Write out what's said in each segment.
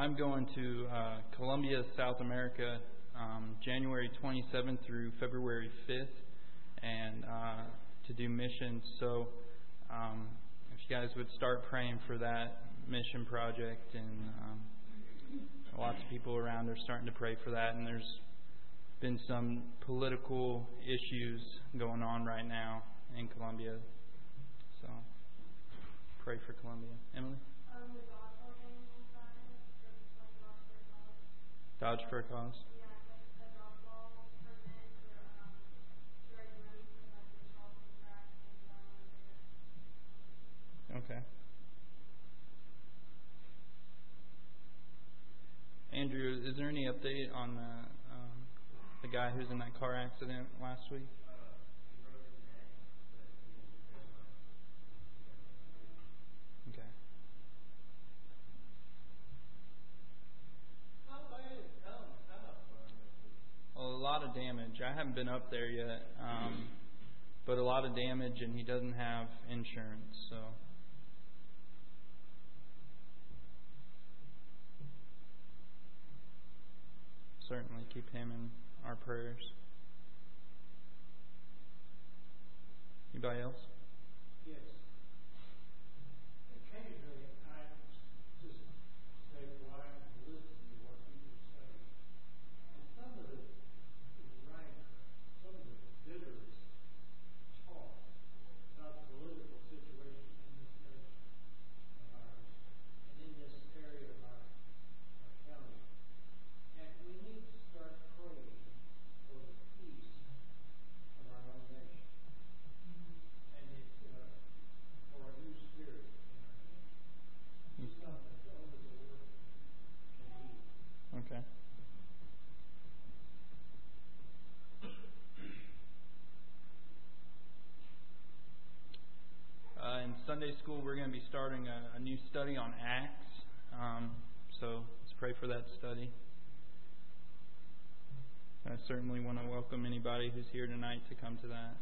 I'm going to Colombia, South America, January 27th through February 5th, and to do missions. So if you guys would start praying for that mission project, and lots of people around are starting to pray for that, and there's been some political issues going on right now in Colombia. So pray for Colombia. Emily? Dodge for a Cause. Okay. Andrew, is there any update on the guy who's in that car accident last week? Okay. Well, a lot of damage. I haven't been up there yet, but a lot of damage, and he doesn't have insurance, so. Certainly keep him in our prayers. Anybody else? Yes. Occasionally, I just stay quiet and listen to what people say. And some of it is rank, some of it is bitter talk about the political situation in this nation of ours and in this area of our county. And we need to start praying for the peace of our own nation. And for a new spirit in our nation. Something that only the Lord can heal. Okay. In Sunday school, we're going to be starting a new study on Acts. So let's pray for that study. I certainly want to welcome anybody who's here tonight to come to that.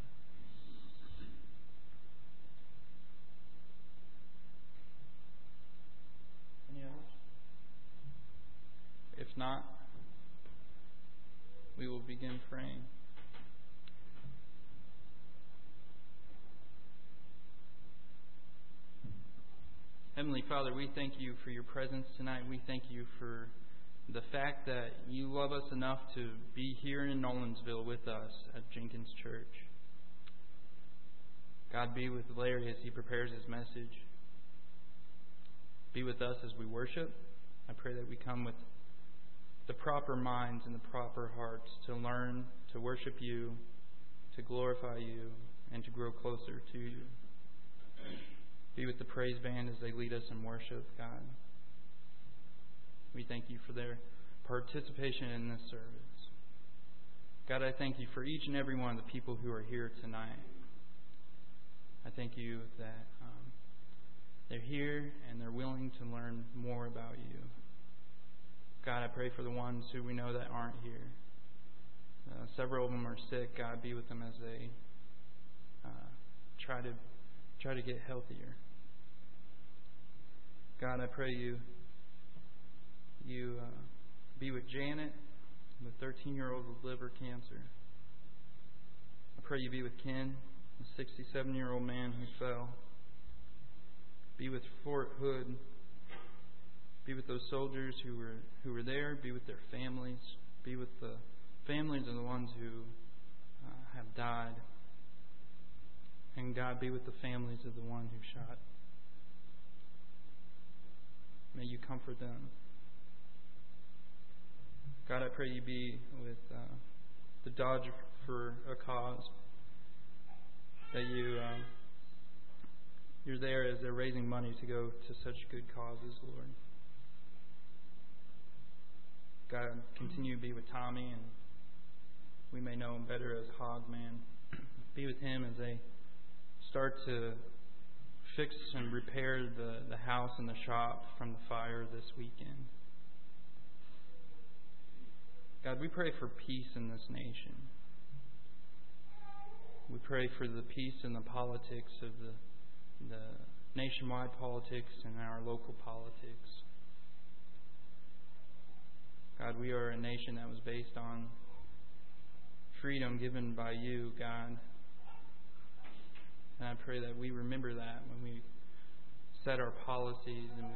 Any others? If not, we will begin praying. Heavenly Father, we thank you for your presence tonight. We thank you for the fact that you love us enough to be here in Nolensville with us at Jenkins Church. God, be with Larry as he prepares his message. Be with us as we worship. I pray that we come with the proper minds and the proper hearts to learn to worship you, to glorify you, and to grow closer to you. Be with the praise band as they lead us in worship, God. We thank you for their participation in this service. God, I thank you for each and every one of the people who are here tonight. I thank you that they're here and they're willing to learn more about you. God, I pray for the ones who we know that aren't here. Several of them are sick. God, be with them as they try to get healthier. God, I pray you be with Janet, the 13-year-old with liver cancer. I pray you be with Ken, the 67-year-old man who fell. Be with Fort Hood. Be with those soldiers who were there. Be with their families. Be with the families of the ones who have died. And God, be with the families of the one who shot. May you comfort them. God, I pray you be with the Dodge for a Cause. That you're there as they're raising money to go to such good causes, Lord. God, continue to be with Tommy, and we may know him better as Hogman. Be with him as they start to fix and repair the house and the shop from the fire this weekend. God, we pray for peace in this nation. We pray for the peace in the politics of the nationwide politics and our local politics. God, we are a nation that was based on freedom given by you, God. And I pray that we remember that when we set our policies and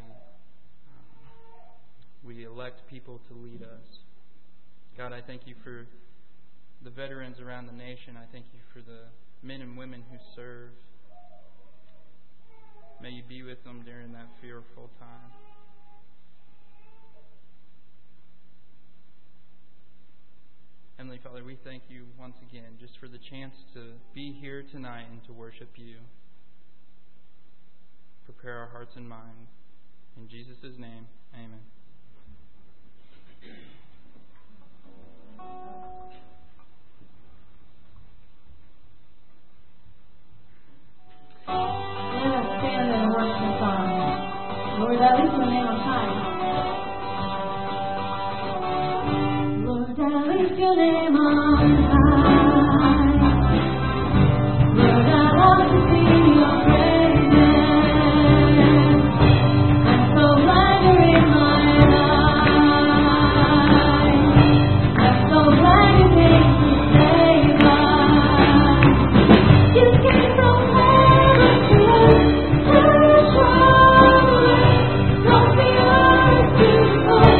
we elect people to lead us. God, I thank you for the veterans around the nation. I thank you for the men and women who serve. May you be with them during that fearful time. Heavenly Father, we thank you once again just for the chance to be here tonight and to worship you. Prepare our hearts and minds. In Jesus' name, amen. Let us stand and worship God. Lord, that is the name of time. Lord, I lift your name on high. Lord, I love to sing your praises. I'm so glad you're in my life. I'm so glad you came to save us. You came from heaven to earth to show from the earth to the earth.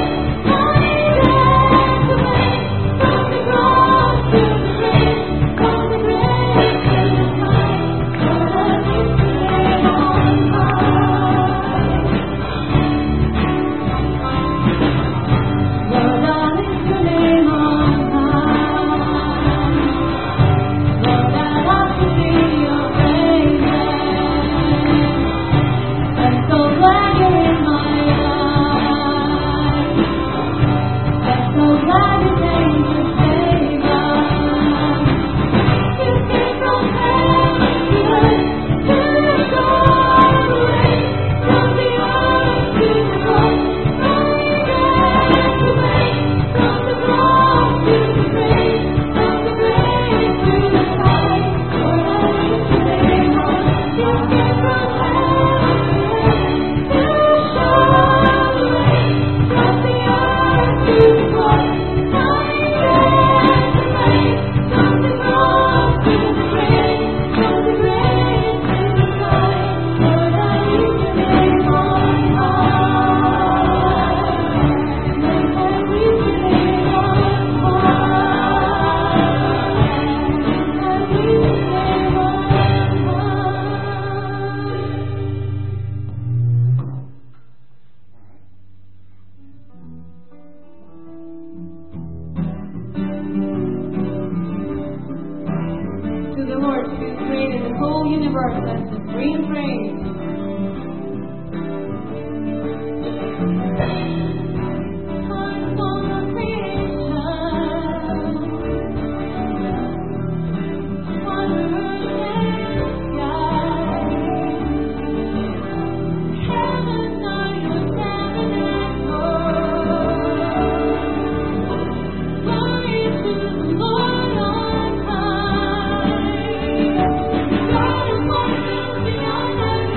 God is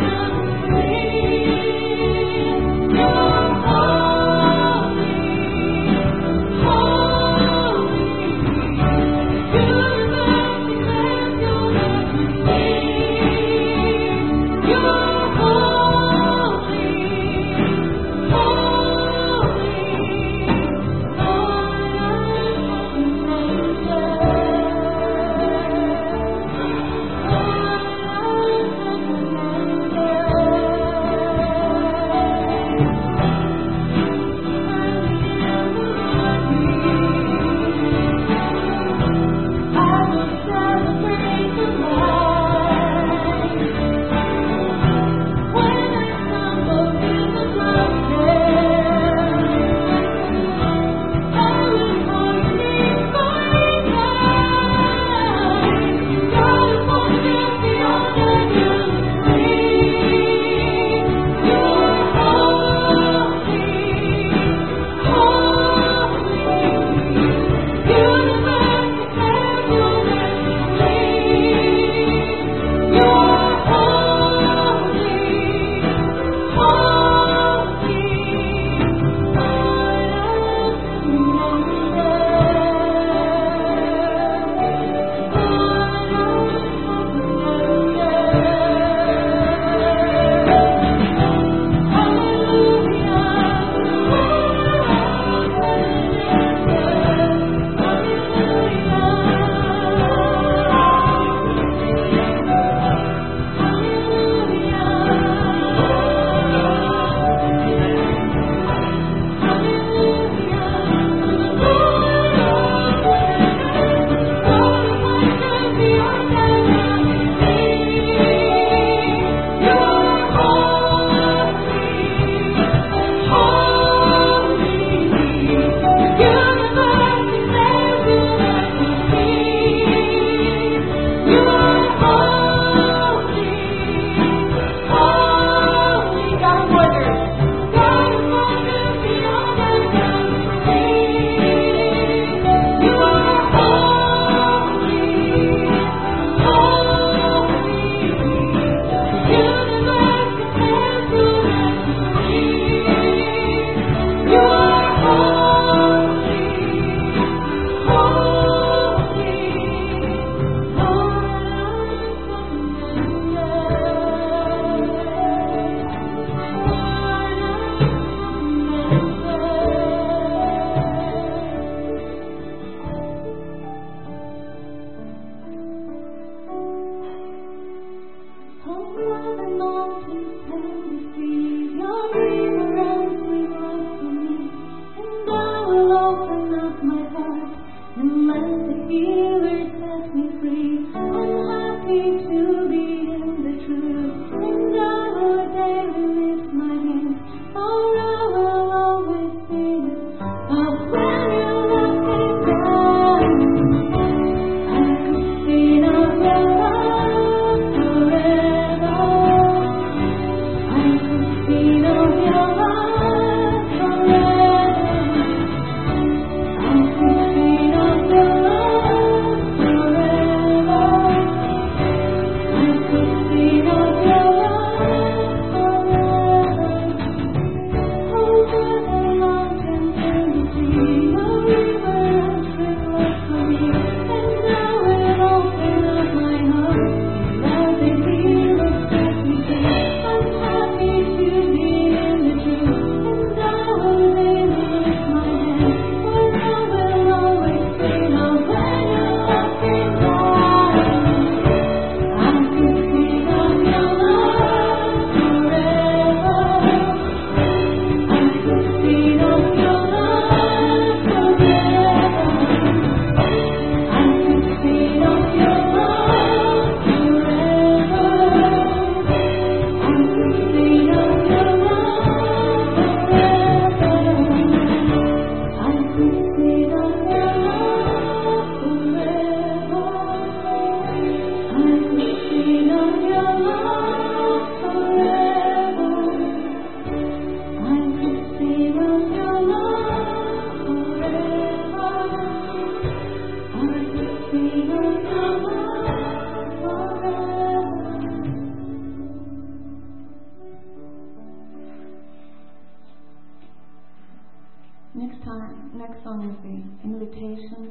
Next song is the invitation.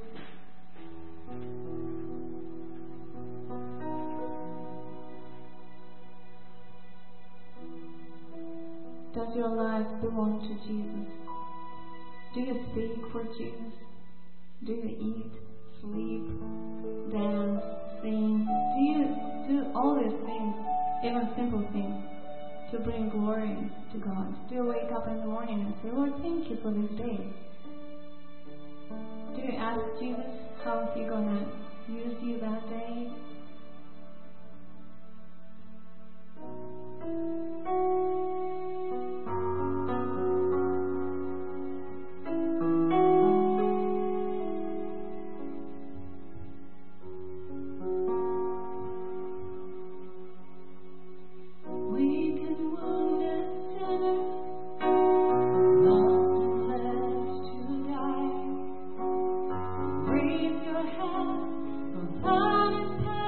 Does your life belong to Jesus? Do you speak for Jesus? Do you eat, sleep, dance, sing? Do you do all these things, even simple things, to bring glory to God? Do you wake up in the morning and say, Lord, thank you for this day? Do you ask Jesus how He's going to use you that day? Raise your head, for God is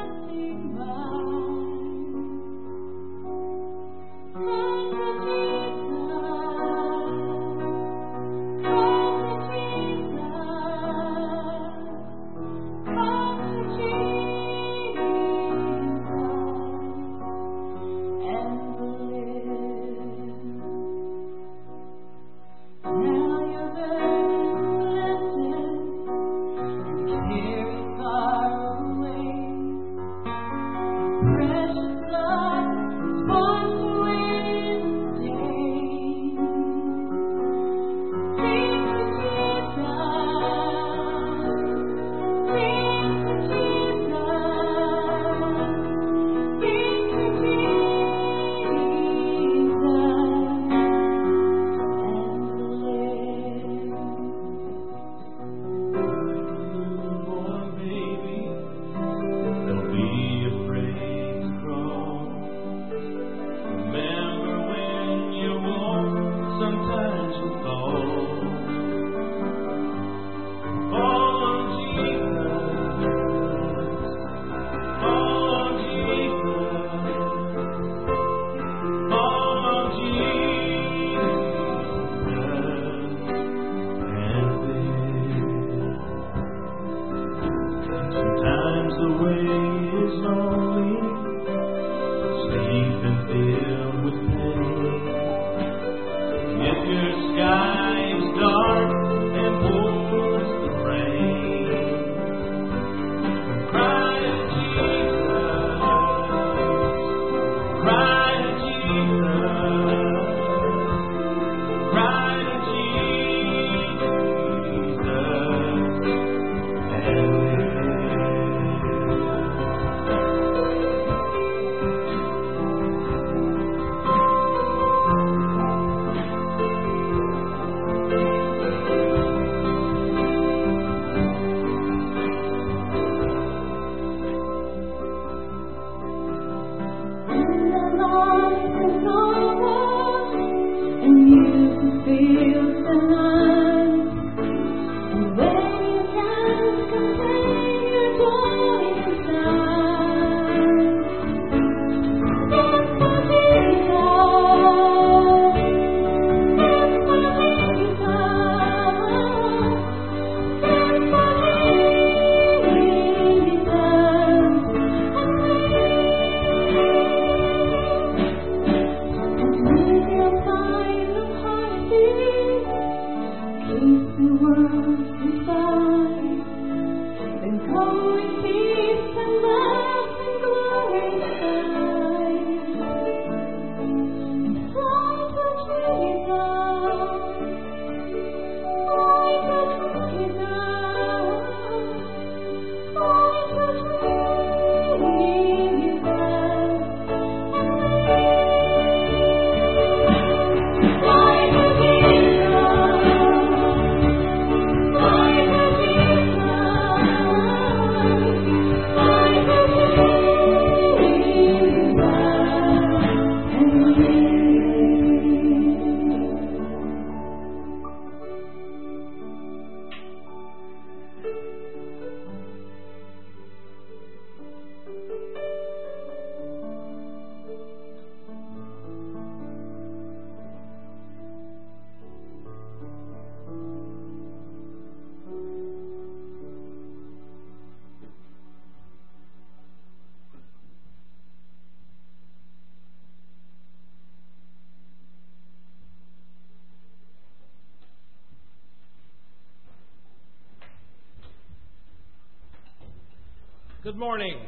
Good morning.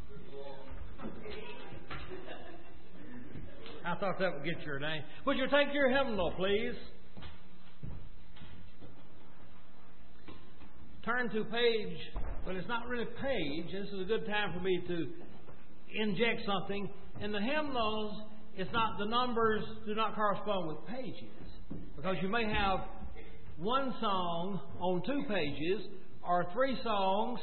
I thought that would get your name. Would you take your hymnal, please? Turn to page, well, it's not really page. This is a good time for me to inject something. In the hymnals, it's not, the numbers do not correspond with pages. Because you may have one song on 2 pages, or 3 songs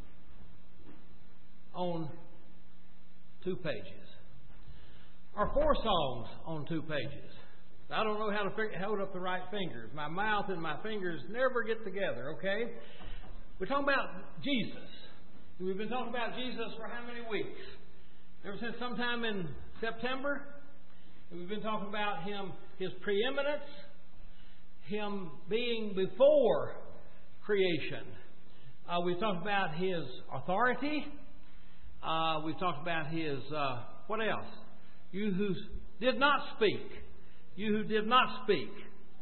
on 2 pages, or 4 songs on 2 pages. I don't know how to hold up the right fingers. My mouth and my fingers never get together, okay? We're talking about Jesus. We've been talking about Jesus for how many weeks? Ever since sometime in September. We've been talking about Him, His preeminence, Him being before creation. We've talked about His authority. We've talked about His, what else? You who did not speak. You who did not speak.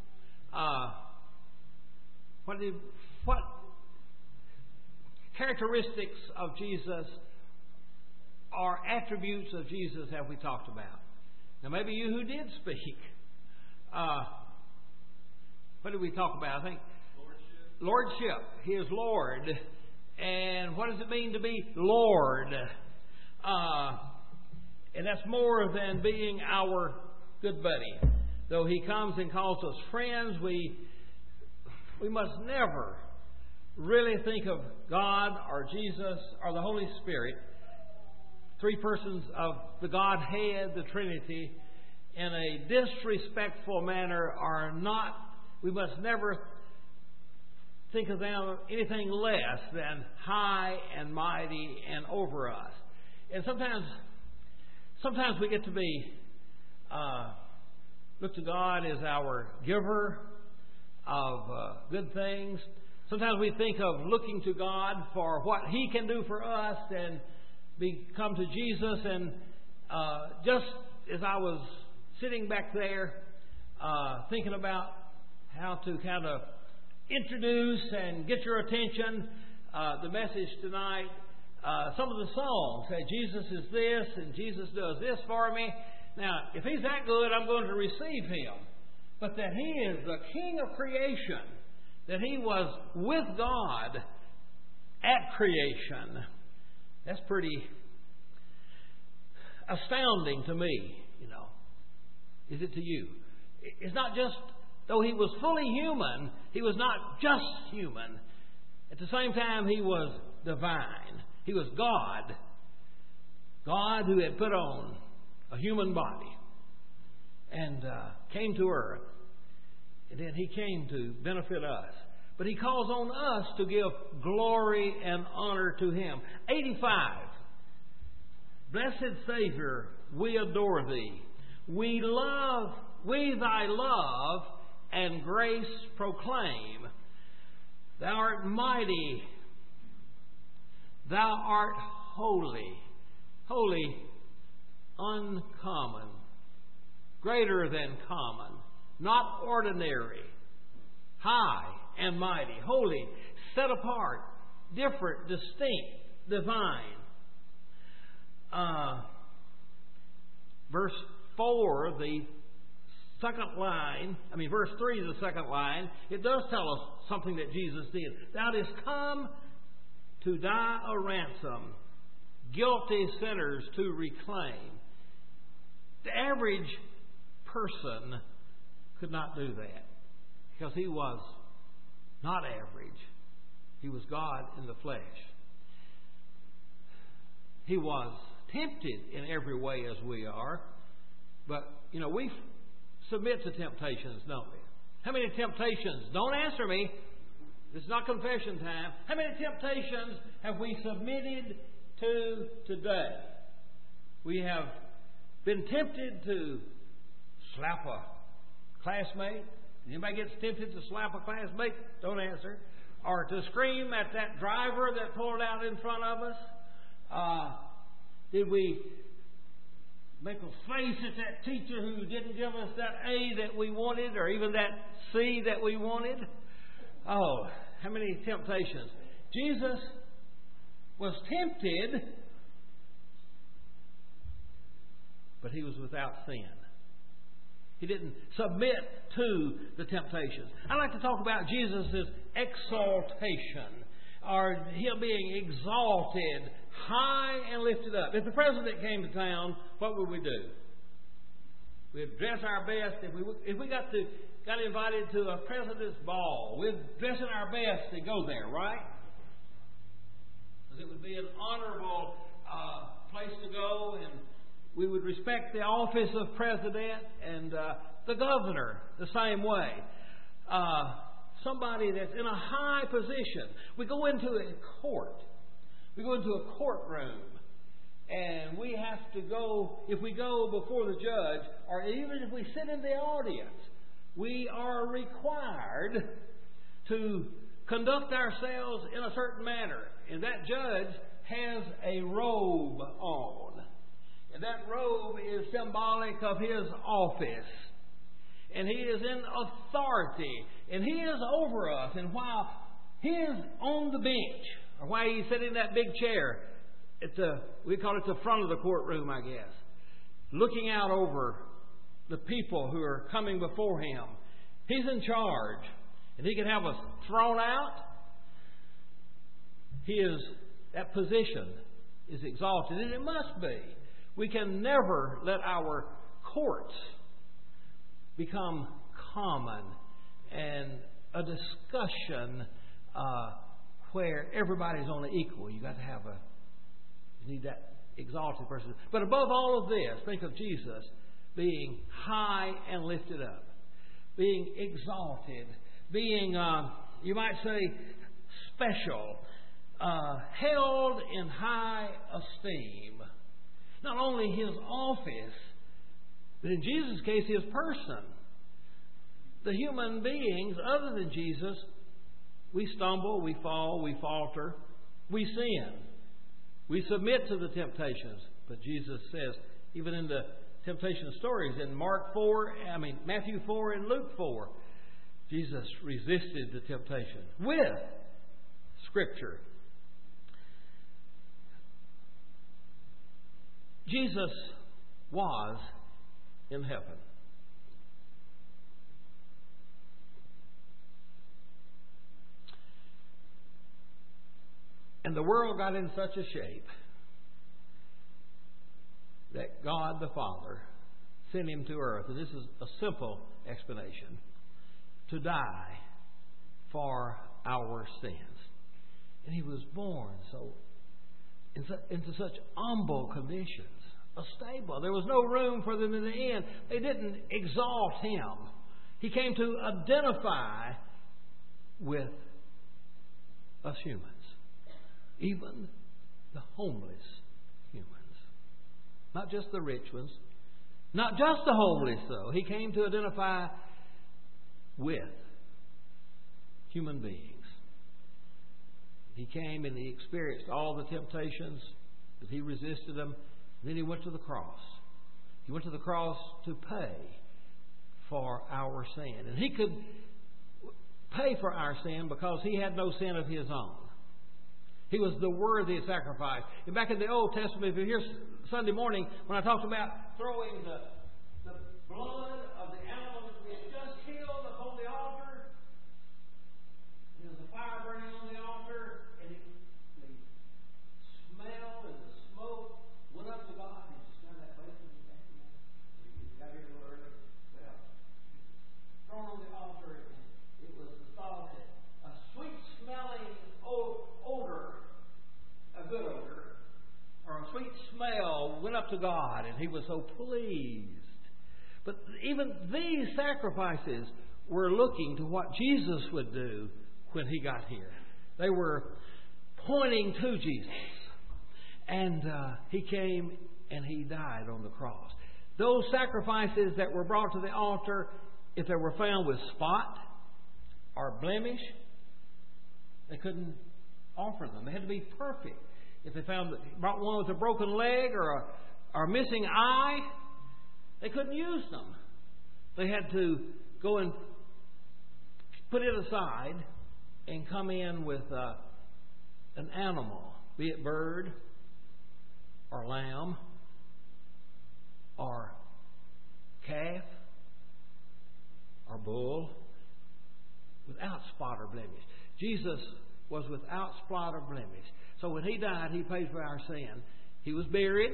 What characteristics of Jesus or attributes of Jesus have we talked about? Now, maybe you who did speak. What did we talk about? I think Lordship. He is Lord. And what does it mean to be Lord? And that's more than being our good buddy. Though He comes and calls us friends, we must never really think of God or Jesus or the Holy Spirit, 3 persons of the Godhead, the Trinity, in a disrespectful manner, or not. We must never think of them anything less than high and mighty and over us. And sometimes we get to be look to God as our giver of good things. Sometimes we think of looking to God for what He can do for us, and come to Jesus. And just as I was sitting back there thinking about how to kind of introduce and get your attention, the message tonight, some of the songs say, Jesus is this and Jesus does this for me. Now, if He's that good, I'm going to receive Him. But that He is the King of creation, that He was with God at creation, that's pretty astounding to me, you know. Is it to you? It's not just, though He was fully human, He was not just human. At the same time, He was divine. He was God. God who had put on a human body and came to earth. And then He came to benefit us. But He calls on us to give glory and honor to Him. 85. Blessed Savior, we adore Thee. We Thy love and grace proclaim. Thou art mighty. Thou art holy. Holy, uncommon. Greater than common. Not ordinary. High and mighty. Holy, set apart. Different, distinct, divine. Verse 4, the second line, verse 3 is the second line. It does tell us something that Jesus did. Thou didst come to die a ransom, guilty sinners to reclaim. The average person could not do that because He was not average. He was God in the flesh. He was tempted in every way as we are. But, we submit to temptations, don't we? How many temptations? Don't answer me. This is not confession time. How many temptations have we submitted to today? We have been tempted to slap a classmate. Anybody gets tempted to slap a classmate? Don't answer. Or to scream at that driver that pulled out in front of us? Did we make a face at that teacher who didn't give us that A that we wanted, or even that C that we wanted? Oh, how many temptations. Jesus was tempted, but he was without sin. He didn't submit to the temptations. I like to talk about Jesus' exaltation, or him being exalted, high and lifted up. If the president came to town, what would we do? We'd dress our best. If we got invited to a president's ball, we'd dress in our best to go there, right? Because it would be an honorable place to go, and we would respect the office of president, and the governor the same way. Somebody that's in a high position. We go into a court. We go into a courtroom, and we have to go, if we go before the judge, or even if we sit in the audience, we are required to conduct ourselves in a certain manner. And that judge has a robe on. And that robe is symbolic of his office. And he is in authority. And he is over us. And while he is on the bench, or while he's sitting in that big chair, we call it the front of the courtroom, I guess, looking out over the people who are coming before him. He's in charge. And he can have us thrown out. That position is exalted. And it must be. We can never let our courts become common and a discussion where everybody's on the equal. You need that exalted person. But above all of this, think of Jesus being high and lifted up, being exalted, being, you might say, special, held in high esteem. Not only his office, but in Jesus' case, his person. The human beings, other than Jesus, we stumble, we fall, we falter, we sin. We submit to the temptations. But Jesus says, even in the temptation stories in Matthew 4 and Luke 4, Jesus resisted the temptation with Scripture. Jesus was in heaven. And the world got in such a shape that God the Father sent him to earth, and this is a simple explanation, to die for our sins. And he was born into such humble conditions. A stable. There was no room for them in the inn. They didn't exalt him. He came to identify with us humans. Even the homeless humans. Not just the rich ones. Not just the homeless, though. He came to identify with human beings. He came and he experienced all the temptations, but he resisted them. Then he went to the cross. He went to the cross to pay for our sin. And he could pay for our sin because he had no sin of his own. He was the worthy sacrifice. And back in the Old Testament, if you're here Sunday morning, when I talked about throwing the blood of the animal that we had just killed upon the altar, there's a fire burning on the altar, and the smell and the smoke went up to God. Did you smell that place when you came here? You got here a little early? Well, thrown on the altar, and it was the thought that a sweet-smelling odor, a good odor, or a sweet smell went up to God, and he was so pleased. But even these sacrifices were looking to what Jesus would do when he got here. They were pointing to Jesus. And he came and he died on the cross. Those sacrifices that were brought to the altar, if they were found with spot or blemish, they couldn't offer them. They had to be perfect. If they brought one with a broken leg or a missing eye, they couldn't use them. They had to go and put it aside and come in with an animal be it bird or lamb or calf or bull, without spot or blemish. Jesus was without spot or blemish. So when He died, He paid for our sin. He was buried,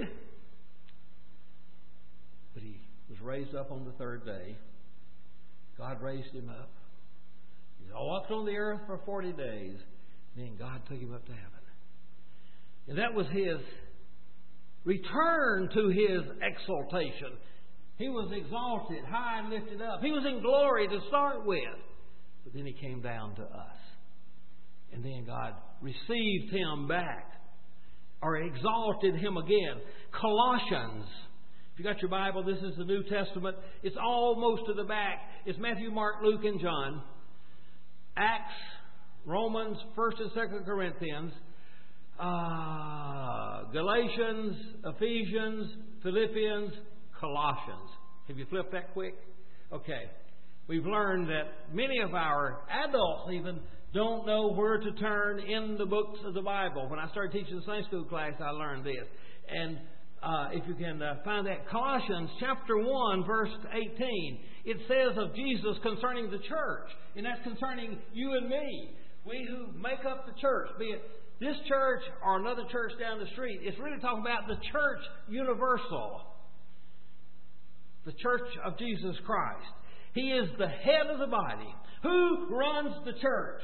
but He was raised up on the third day. God raised Him up. He walked on the earth for 40 days. Then God took Him up to heaven. And that was His return to His exaltation. He was exalted, high and lifted up. He was in glory to start with. But then He came down to us. And then God received Him back, or exalted Him again. Colossians. If you got your Bible, this is the New Testament. It's almost to the back. It's Matthew, Mark, Luke, and John. Acts, Romans, 1st and 2nd Corinthians, Galatians, Ephesians, Philippians, Colossians. Have you flipped that quick? Okay. We've learned that many of our adults even don't know where to turn in the books of the Bible. When I started teaching the Sunday school class, I learned this. And if you can find that, Colossians chapter 1, verse 18, it says of Jesus concerning the church, and that's concerning you and me. We who make up the church, be it this church or another church down the street, it's really talking about the church universal, the church of Jesus Christ. He is the head of the body. Who runs the church?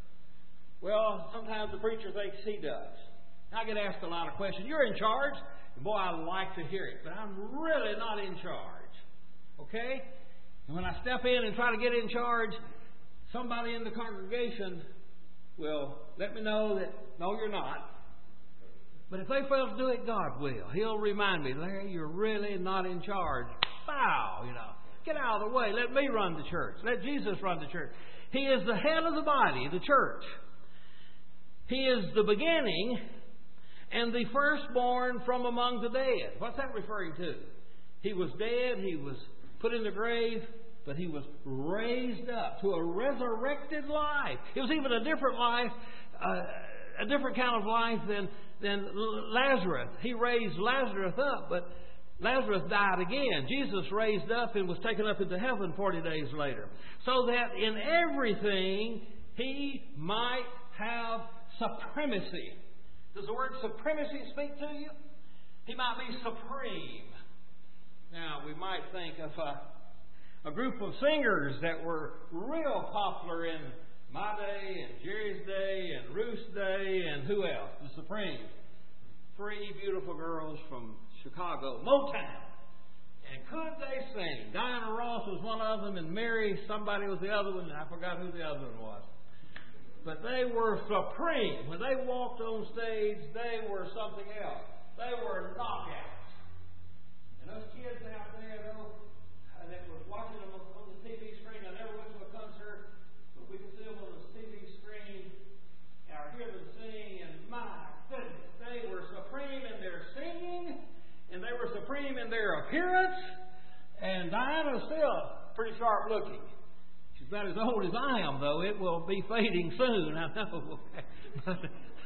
Well, sometimes the preacher thinks he does. I get asked a lot of questions. You're in charge? And boy, I like to hear it. But I'm really not in charge. Okay? And when I step in and try to get in charge, somebody in the congregation will let me know that, no, you're not. But if they fail to do it, God will. He'll remind me, Larry, you're really not in charge. Bow, Get out of the way. Let me run the church. Let Jesus run the church. He is the head of the body, the church. He is the beginning and the firstborn from among the dead. What's that referring to? He was dead. He was put in the grave. But He was raised up to a resurrected life. It was even a different life, a different kind of life than Lazarus. He raised Lazarus up, but Lazarus died again. Jesus raised up and was taken up into heaven 40 days later. So that in everything He might have supremacy. Does the word supremacy speak to you? He might be supreme. Now, we might think of a group of singers that were real popular in my day and Jerry's day and Ruth's day and who else? The Supremes. 3 beautiful girls from Chicago, Motown. And could they sing? Diana Ross was one of them, and Mary, somebody was the other one, and I forgot who the other one was. But they were supreme. When they walked on stage, they were something else. They were knockouts. And those kids out there, though, that was watching them on the TV screen, I never went to a concert, but we could see them on the TV screen, and I hear them sing, and my goodness, they were supreme in their singing, and they were supreme in their appearance, and Diana's still pretty sharp looking. She's about as old as I am, though. It will be fading soon, I know. but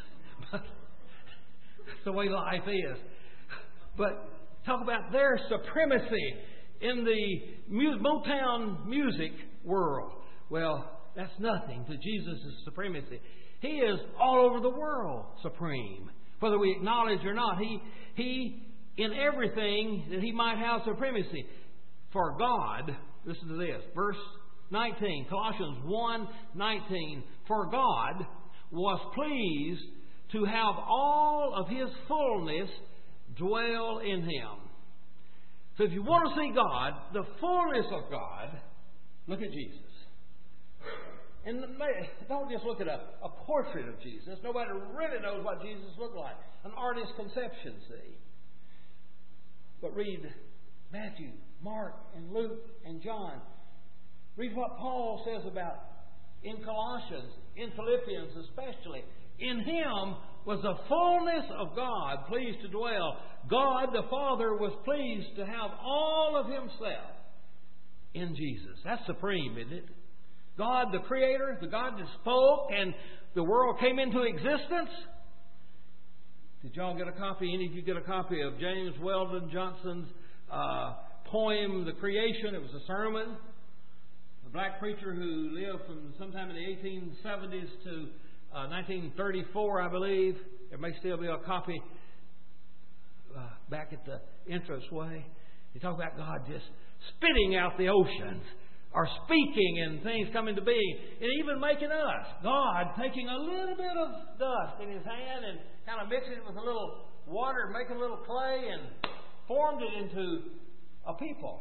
that's the way life is. But talk about their supremacy in the Motown music world. Well, that's nothing to Jesus' supremacy. He is all over the world supreme. Whether we acknowledge or not, He in everything that He might have supremacy. For God, listen to this, verse 19, Colossians 1:19. For God was pleased to have all of His fullness dwell in Him. So if you want to see God, the fullness of God, look at Jesus. And don't just look at a portrait of Jesus. Nobody really knows what Jesus looked like. An artist's conception, see. But read Matthew, Mark, and Luke, and John. Read what Paul says about in Colossians, in Philippians especially. In Him was the fullness of God pleased to dwell. God the Father was pleased to have all of Himself in Jesus. That's supreme, isn't it? God the Creator, the God that spoke and the world came into existence. Did y'all get a copy? Any of you get a copy of James Weldon Johnson's poem, The Creation? It was a sermon. A black preacher who lived from sometime in the 1870s to 1934, I believe. There may still be a copy back at the entranceway. He talked about God just spitting out the oceans, or speaking and things coming to being, and even making us. God taking a little bit of dust in His hand and kind of mixing it with a little water, making a little clay, and formed it into a people,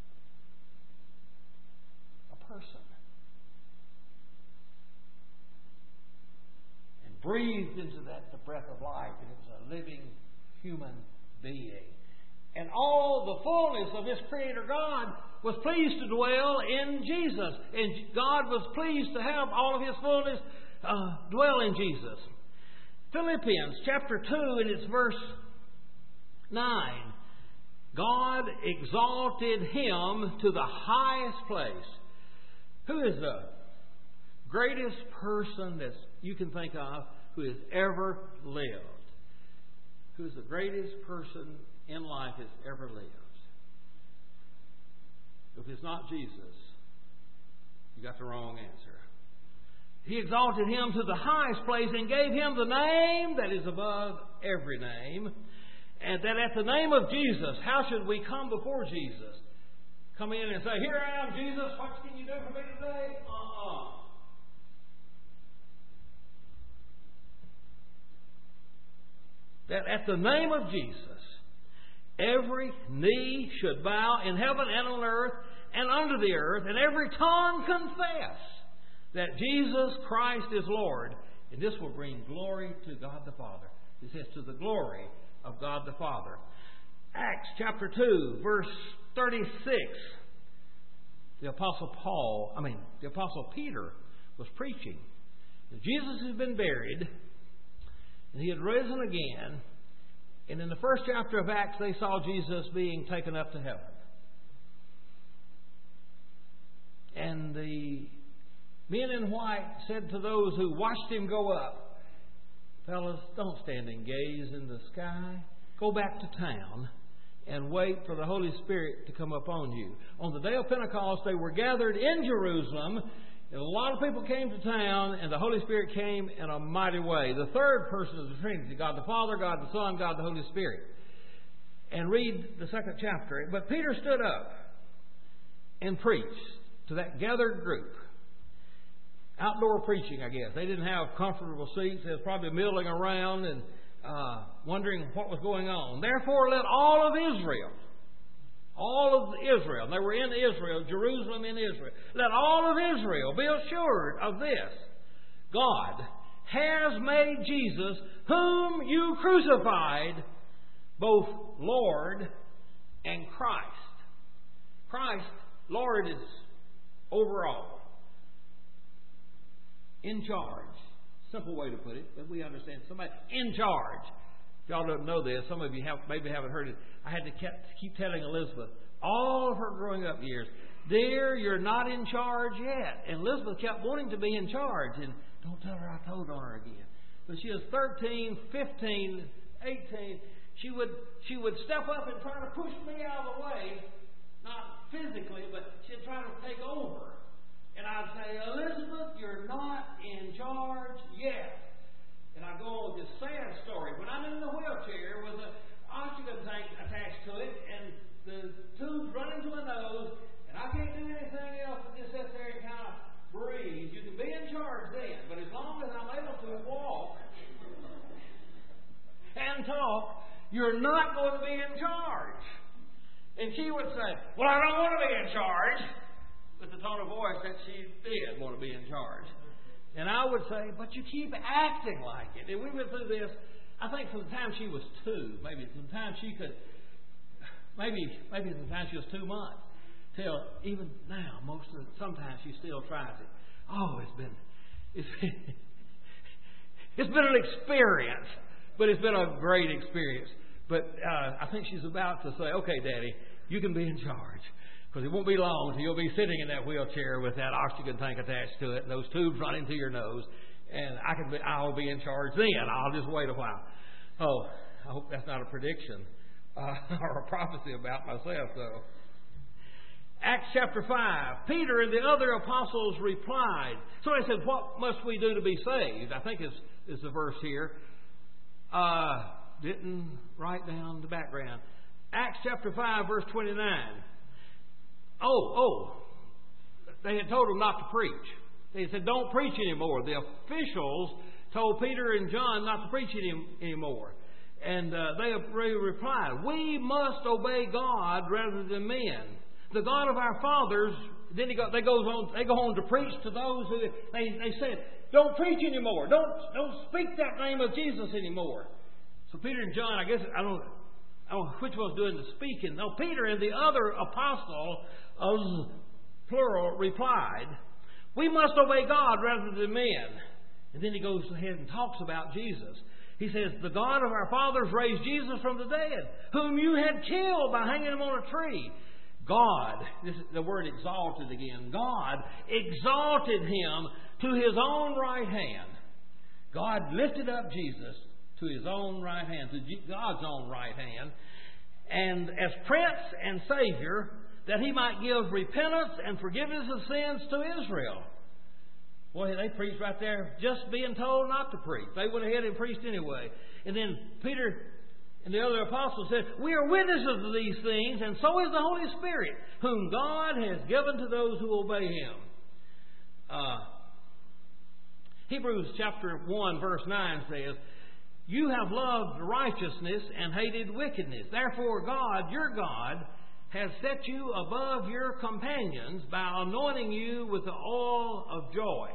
a person, and breathed into that the breath of life, and it was a living human being. And all the fullness of this Creator God was pleased to dwell in Jesus. And God was pleased to have all of His fullness dwell in Jesus. Philippians chapter 2 and its verse 9. God exalted Him to the highest place. Who is the greatest person that you can think of who has ever lived? Who is the greatest person in life has ever lived? If it's not Jesus, you got the wrong answer. He exalted Him to the highest place and gave Him the name that is above every name. And that at the name of Jesus, how should we come before Jesus? Come in and say, "Here I am, Jesus. What can you do for me today?" That at the name of Jesus, every knee should bow in heaven and on earth and under the earth, and every tongue confess that Jesus Christ is Lord. And this will bring glory to God the Father. It says, to the glory of God the Father. Acts chapter 2, verse 36. The Apostle Peter was preaching. Jesus had been buried, and He had risen again. And in the first chapter of Acts, they saw Jesus being taken up to heaven. And the men in white said to those who watched Him go up, "Fellas, don't stand and gaze in the sky. Go back to town and wait for the Holy Spirit to come upon you." On the day of Pentecost, they were gathered in Jerusalem. And a lot of people came to town, and the Holy Spirit came in a mighty way. The third person of the Trinity, God the Father, God the Son, God the Holy Spirit. And read the second chapter. But Peter stood up and preached to that gathered group. Outdoor preaching, I guess. They didn't have comfortable seats. They was probably milling around and wondering what was going on. "Therefore let all of Israel," and they were in Israel, Jerusalem in Israel. "Let all of Israel be assured of this. God has made Jesus, whom you crucified, both Lord and Christ." Christ, Lord, is over all. In charge. Simple way to put it, but we understand. Somebody in charge. If y'all don't know this, some of you maybe haven't heard it. I had to keep telling Elizabeth all of her growing up years, "Dear, you're not in charge yet." And Elizabeth kept wanting to be in charge. And don't tell her I told on her again. But she was 13, 15, 18. She would step up and try to push me out of the way. Not physically, but she'd try to take over. And I'd say, "Elizabeth, you're not in charge yet." And I'd go on with this sad story. When I'm in the wheelchair with an oxygen tank attached to it, and the tube's running to my nose, and I can't do anything else but just sit there and kind of breathe. You can be in charge then, but as long as I'm able to walk and talk, you're not going to be in charge. And she would say, "Well, I don't want to be in charge," with the tone of voice that she did want to be in charge. And I would say, "But you keep acting like it." And we went through this, I think, from the time she was 2, maybe from the time she could, maybe from the time she was 2 months, till even now, sometimes she still tries it. Oh, it's been an experience, but it's been a great experience. But I think she's about to say, "Okay, Daddy, you can be in charge." Because it won't be long until you'll be sitting in that wheelchair with that oxygen tank attached to it and those tubes running to your nose. And I'll be in charge then. I'll just wait a while. Oh, I hope that's not a prediction or a prophecy about myself, though. Acts chapter 5. Peter and the other apostles replied. Somebody said, "What must we do to be saved?" I think is the verse here. Didn't write down the background. Acts chapter 5, verse 29. They had told them not to preach. They said, "Don't preach anymore." The officials told Peter and John not to preach anymore. And they replied, "We must obey God rather than men. The God of our fathers." Then they go on to preach to those who they said, "Don't preach anymore. Don't speak that name of Jesus anymore." So Peter and John, I guess I don't know which one's doing the speaking. No, Peter and the other apostle, plural, replied, "We must obey God rather than men." And then he goes ahead and talks about Jesus. He says, "The God of our fathers raised Jesus from the dead, whom you had killed by hanging him on a tree. God," this is the word exalted again, "God exalted him to his own right hand." God lifted up Jesus to his own right hand, to God's own right hand, and as Prince and Savior, that he might give repentance and forgiveness of sins to Israel. Boy, they preached right there, just being told not to preach. They went ahead and preached anyway. And then Peter and the other apostles said, "We are witnesses of these things, and so is the Holy Spirit, whom God has given to those who obey him." Hebrews chapter 1, verse 9 says, "You have loved righteousness and hated wickedness. Therefore God, your God, has set you above your companions by anointing you with the oil of joy."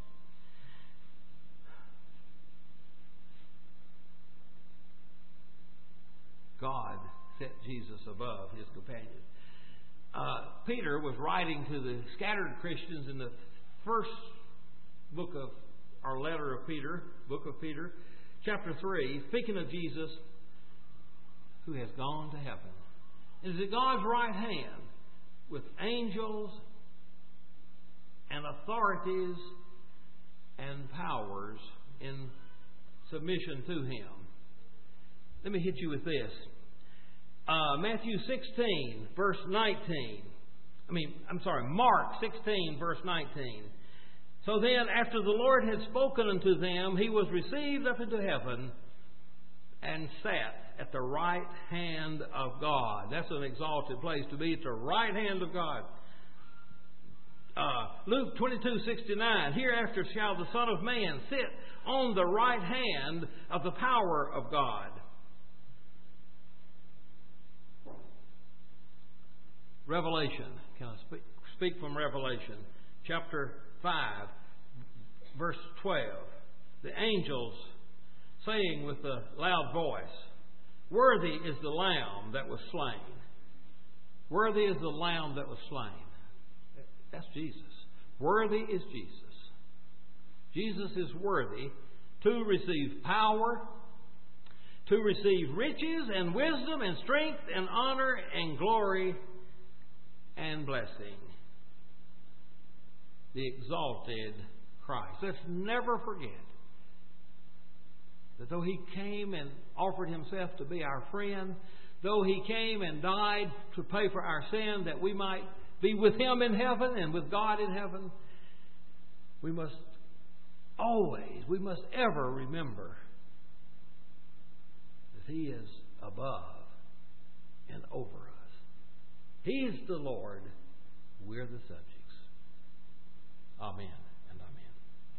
God set Jesus above his companions. Peter was writing to the scattered Christians in the first book of our letter of Peter, book of Peter, chapter 3, speaking of Jesus, who has gone to heaven. It is at God's right hand with angels and authorities and powers in submission to him. Let me hit you with this. Matthew 16, verse 19. Mark 16, verse 19. "So then, after the Lord had spoken unto them, he was received up into heaven and sat at the right hand of God." That's an exalted place to be, at the right hand of God. Luke 22:69. "Hereafter shall the Son of Man sit on the right hand of the power of God." Revelation. Can I speak from Revelation? Chapter 5, verse 12. "The angels saying with a loud voice, Worthy is the Lamb that was slain." Worthy is the Lamb that was slain. That's Jesus. Worthy is Jesus. Jesus is worthy to receive power, to receive riches and wisdom and strength and honor and glory and blessing. The exalted Christ. Let's never forget that though he came and offered himself to be our friend, though he came and died to pay for our sin that we might be with him in heaven and with God in heaven, we must ever remember that he is above and over us. He's the Lord. We're the subjects. Amen and amen.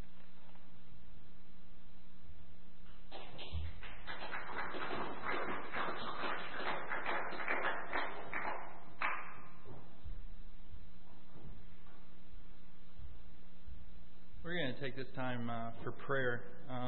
We're going to take this time for prayer.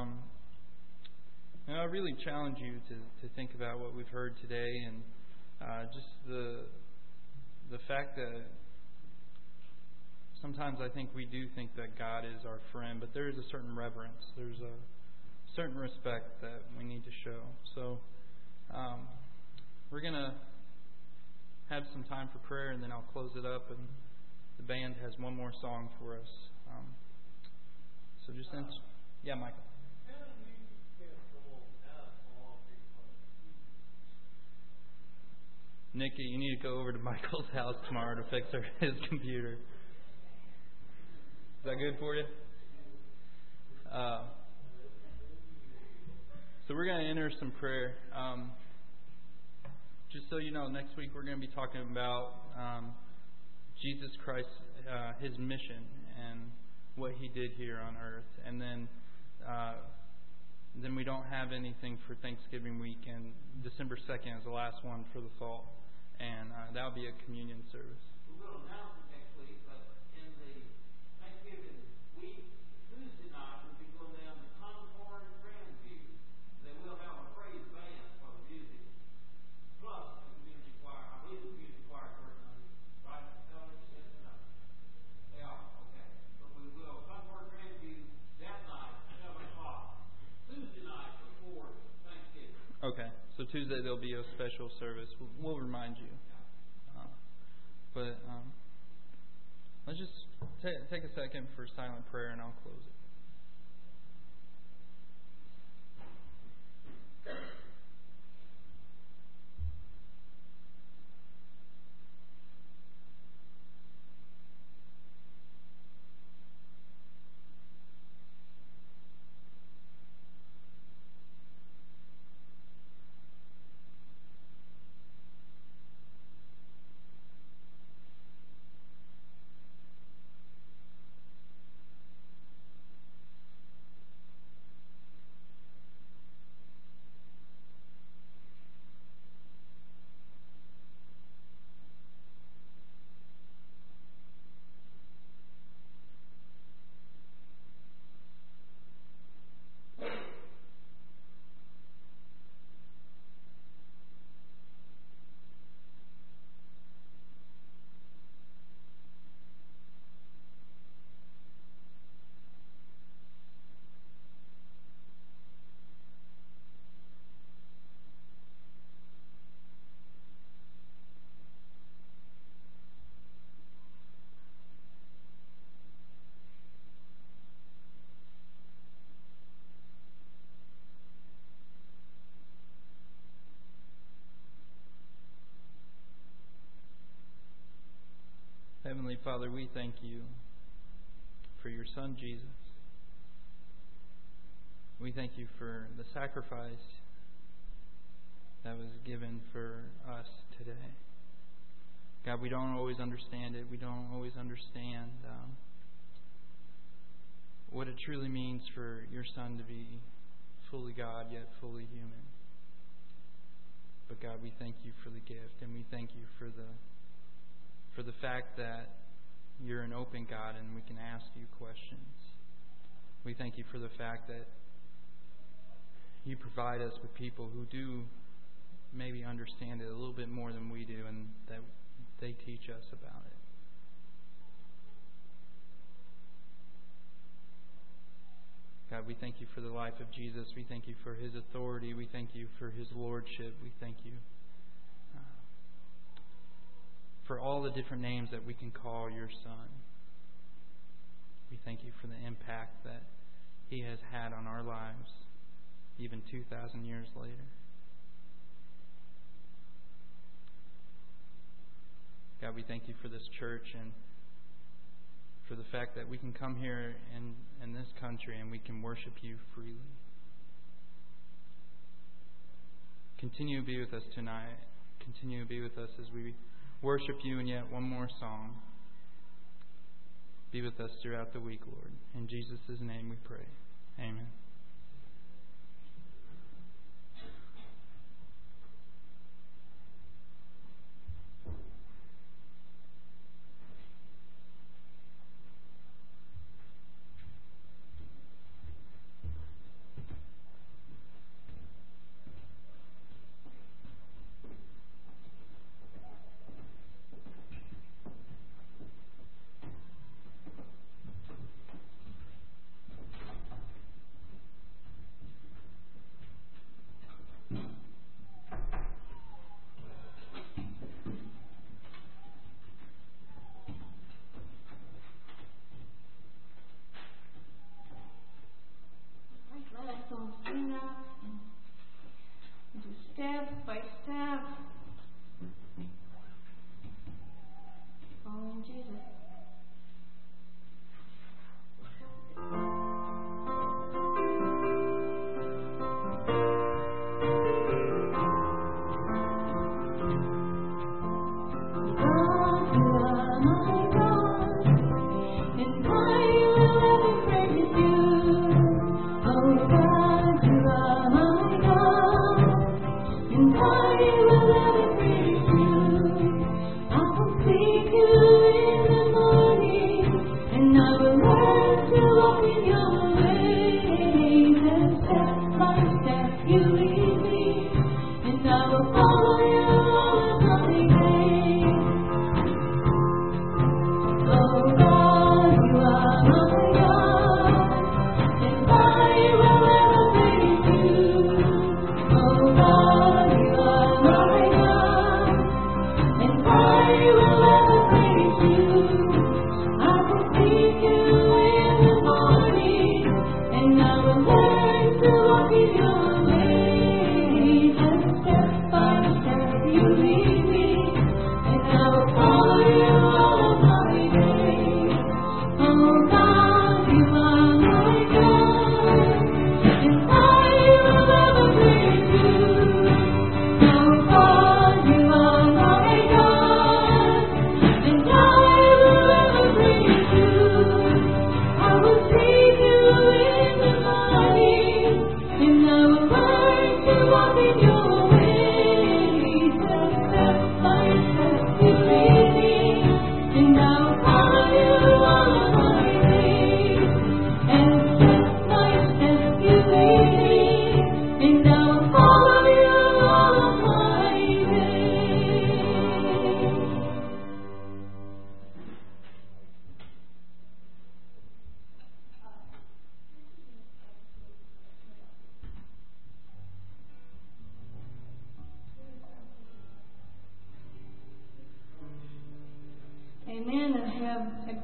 I really challenge you to think about what we've heard today, and just the fact that sometimes I think we do think that God is our friend, but there is a certain reverence. There's a certain respect that we need to show. So we're going to have some time for prayer, and then I'll close it up, and the band has one more song for us. So just yeah, Michael. Kind of need to get a little out of all this. Nikki, you need to go over to Michael's house tomorrow to fix his computer. Is that good for you? So we're going to enter some prayer. Just so you know, next week we're going to be talking about Jesus Christ, His mission, and what He did here on earth. And then we don't have anything for Thanksgiving week, and December 2nd is the last one for the fall. And that'll be a communion service. We will announce it next week, but in the Thanksgiving week, Tuesday night, we'll be going down to Concord and Grandview. They will have a praise band for the music, plus a community choir. I believe the community choir person, right? Ellis said no. They are, okay. But we will Concord Grandview that night, 7 o'clock. Tuesday night before Thanksgiving. Okay. So Tuesday there'll be a special service. We'll remind you. But let's just take a second for silent prayer, and I'll close it. Heavenly Father, we thank you for your Son, Jesus. We thank you for the sacrifice that was given for us today. God, we don't always understand it. We don't always understand what it truly means for your Son to be fully God, yet fully human. But God, we thank you for the gift, and we thank you for the fact that you're an open God and we can ask you questions. We thank you for the fact that you provide us with people who do maybe understand it a little bit more than we do, and that they teach us about it. God, we thank you for the life of Jesus. We thank you for His authority. We thank you for His lordship. We thank you for all the different names that we can call your Son. We thank you for the impact that He has had on our lives, even 2,000 years later. God, we thank you for this church and for the fact that we can come here in this country and we can worship you freely. Continue to be with us tonight. Continue to be with us as we worship you in yet one more song. Be with us throughout the week, Lord. In Jesus' name we pray. Amen.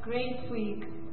great week.